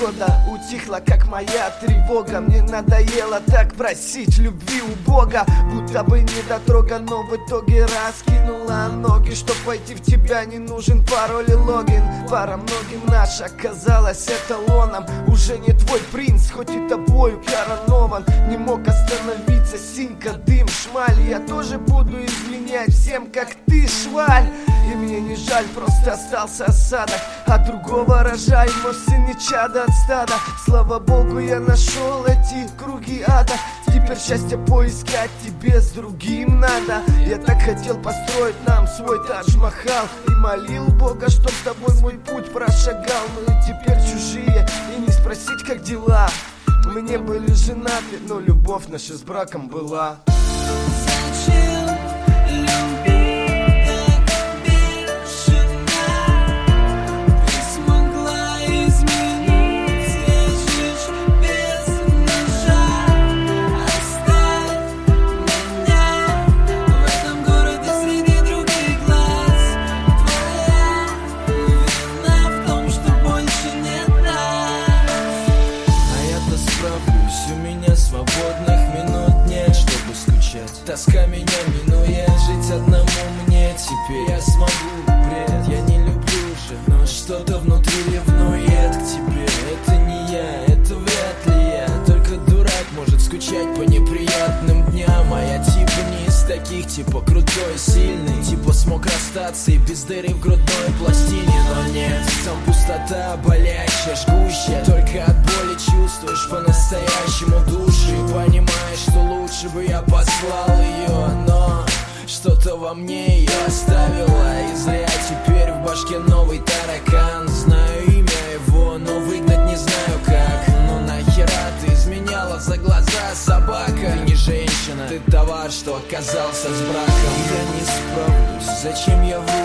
похода утихла, как моя тревога. Мне надоело так просить любви у Бога, будто бы недотрога, но в итоге раскинула ноги. Чтоб войти в тебя, не нужен пароль и логин. Пара многим наш оказалась эталоном. Уже не твой принц, хоть и тобою коронован. Не мог остановиться, синька, дым, шмаль. Я тоже буду изменять всем, как ты, шваль. И мне не жаль, просто остался осадок от другого рожа, и мой сын не чадо от стада. Слава Богу, я нашел эти круги ада. Теперь счастье поискать тебе с другим надо. Я так хотел построить нам свой Тадж-Махал и молил Бога, чтоб с тобой мой путь прошагал. Ну и теперь чужие, и не спросить, как дела. Мы не были женаты, но любовь наша с браком была. Зачем любить так бешено? Ты смогла изменить, режешь без ножа. Оставь меня в этом городе среди других глаз. Твоя вина в том, что больше нет нас. А я-то справлюсь, у меня свободных минут нет, чтобы скучать. Тоска меня минует, жить одному мне теперь я смогу, бред. Я не люблю же, но что-то внутри ревнует к тебе. Это не я, это вряд ли я. Только дурак может скучать по неприятным дням. А я типа не из таких, типа крутой, сильный, типа смог расстаться и без дыры в грудной пластине. Но нет, там пустота болящая, жгущая. Только от боли чувствуешь по-настоящему душу и понимаешь, что лучше бы я послал ее. Но что-то во мне ее оставило, и зря теперь в башке новый таракан. Знаю имя его, но выгнать не знаю как. Ну нахера ты изменяла за глаза, собака? Ты не женщина, ты товар, что оказался с браком. Я не справлюсь, зачем я вру?